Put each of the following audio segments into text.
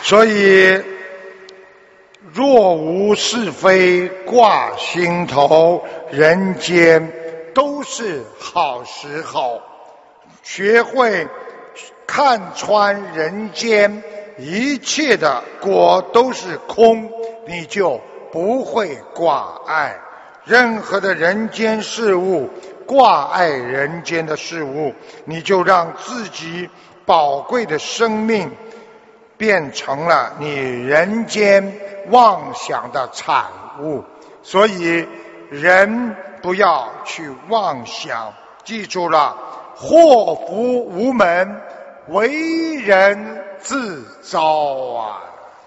所以若无是非挂心头，人间都是好时候。学会看穿人间一切的果都是空，你就不会挂碍任何的人间事物，挂碍人间的事物，你就让自己宝贵的生命变成了你人间妄想的产物。所以人不要去妄想，记住了，祸福无门，为人自招啊！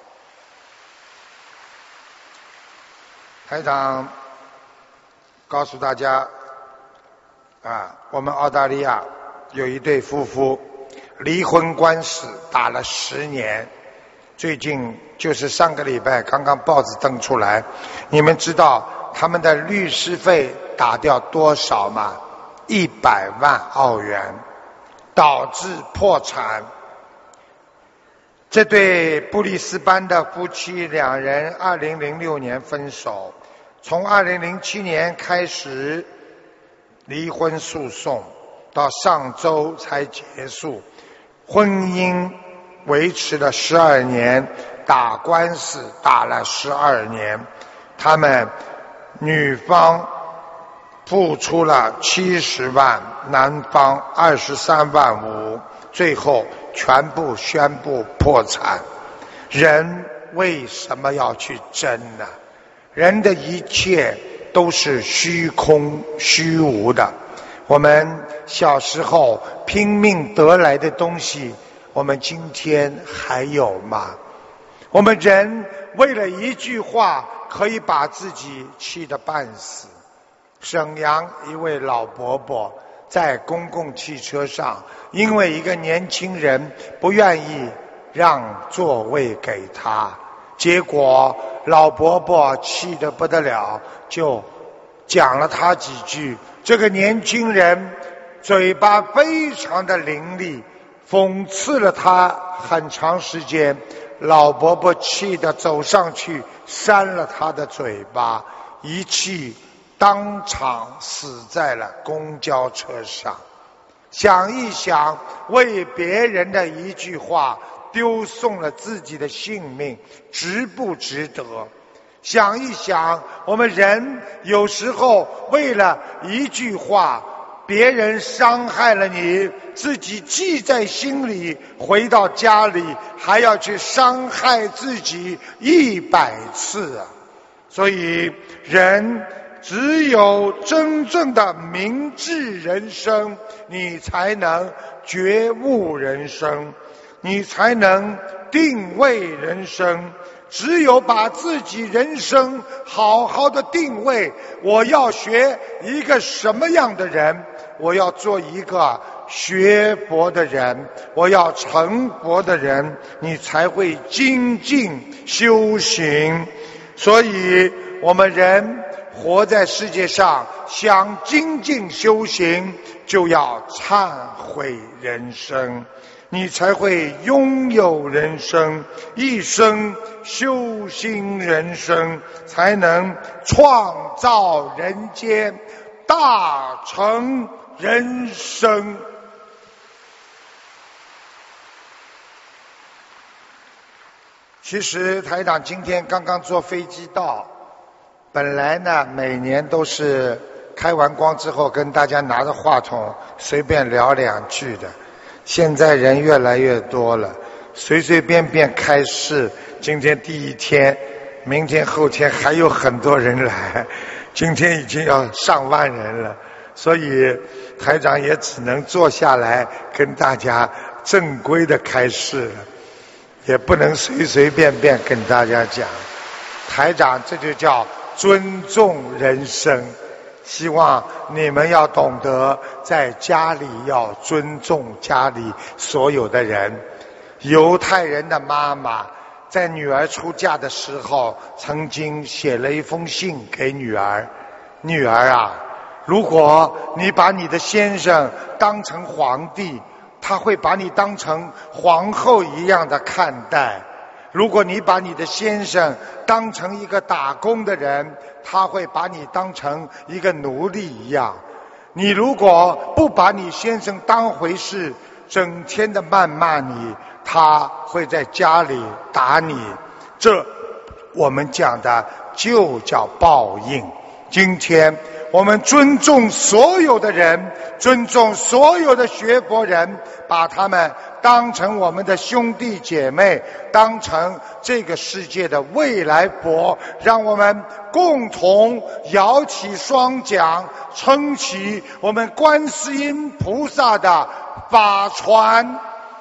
台长告诉大家我们澳大利亚有一对夫妇离婚官司打了10年，最近就是上个礼拜刚刚报纸登出来，你们知道他们的律师费打掉多少吗？100万澳元，导致破产。这对布里斯班的夫妻两人2006年分手，从2007年开始离婚诉讼，到上周才结束。婚姻维持了12年，打官司打了12年。他们女方付出了70万，男方23万5，最后全部宣布破产。人为什么要去争呢？人的一切都是虚空虚无的。我们小时候拼命得来的东西，我们今天还有吗？我们人为了一句话可以把自己气得半死。沈阳一位老伯伯在公共汽车上，因为一个年轻人不愿意让座位给他，结果老伯伯气得不得了，就讲了他几句。这个年轻人嘴巴非常的伶俐，讽刺了他很长时间。老伯伯气得走上去扇了他的嘴巴，一气当场死在了公交车上。想一想，为别人的一句话丢送了自己的性命，值不值得？想一想，我们人有时候为了一句话，别人伤害了你，自己记在心里，回到家里还要去伤害自己100次啊！所以人只有真正的明智人生，你才能觉悟人生，你才能定位人生。只有把自己人生好好的定位，我要学一个什么样的人，我要做一个学佛的人，我要成佛的人，你才会精进修行。所以我们人活在世界上，想精进修行，就要忏悔人生，你才会拥有人生，一生修行人生，才能创造人间，大成人生。其实台长今天刚刚坐飞机到，本来呢每年都是开完光之后跟大家拿着话筒随便聊2句的，现在人越来越多了，随随便便开市，今天第1天，明天后天还有很多人来，今天已经要上万人了，所以台长也只能坐下来跟大家正规的开市了，也不能随随便便跟大家讲。台长这就叫尊重人生，希望你们要懂得在家里要尊重家里所有的人。犹太人的妈妈在女儿出嫁的时候曾经写了一封信给女儿，女儿啊，如果你把你的先生当成皇帝，他会把你当成皇后一样的看待。 如果你把你的先生当成一个打工的人，他会把你当成一个奴隶一样。你如果不把你先生当回事，整天的谩骂你，他会在家里打你。这我们讲的就叫报应。今天我们尊重所有的人，尊重所有的学佛人，把他们当成我们的兄弟姐妹，当成这个世界的未来佛，让我们共同摇起双桨，撑起我们观世音菩萨的法船。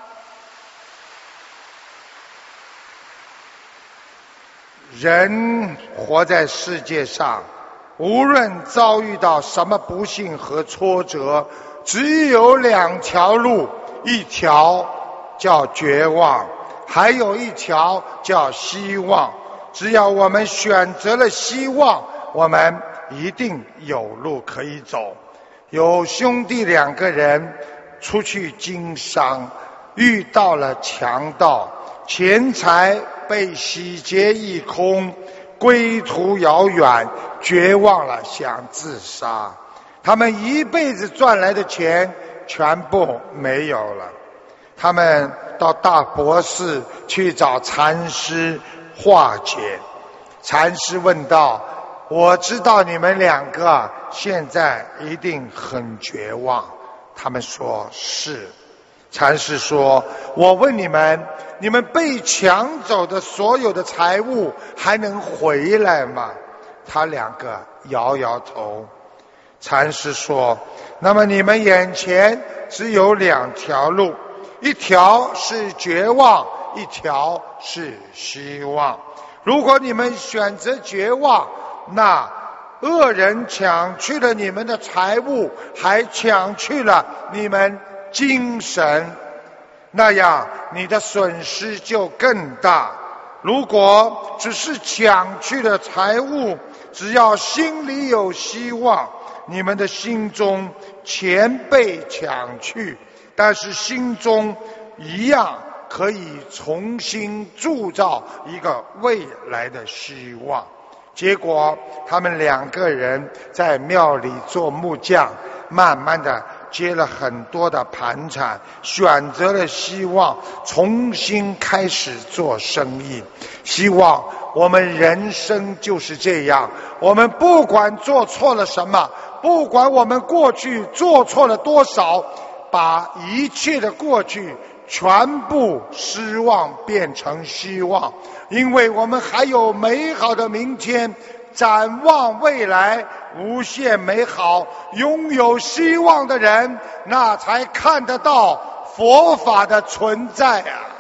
人活在世界上，无论遭遇到什么不幸和挫折，只有两条路，一条叫绝望，还有一条叫希望。只要我们选择了希望，我们一定有路可以走。有兄弟两个人出去经商，遇到了强盗，钱财被洗劫一空，归途遥远，绝望了，想自杀。他们一辈子赚来的钱全部没有了。他们到大博士去找禅师化解。禅师问道：我知道你们两个现在一定很绝望。他们说是。禅师说：我问你们，你们被抢走的所有的财物还能回来吗？他两个摇摇头。禅师说：那么你们眼前只有两条路，一条是绝望，一条是希望。如果你们选择绝望，那恶人抢去了你们的财物，还抢去了你们精神，那样你的损失就更大。如果只是抢去了财物，只要心里有希望，你们的心中钱被抢去，但是心中一样可以重新铸造一个未来的希望。结果他们两个人在庙里做木匠，慢慢的接了很多的盘缠，选择了希望，重新开始做生意。希望我们人生就是这样，我们不管做错了什么，不管我们过去做错了多少，把一切的过去全部失望变成希望，因为我们还有美好的明天，展望未来无限美好。拥有希望的人，那才看得到佛法的存在啊。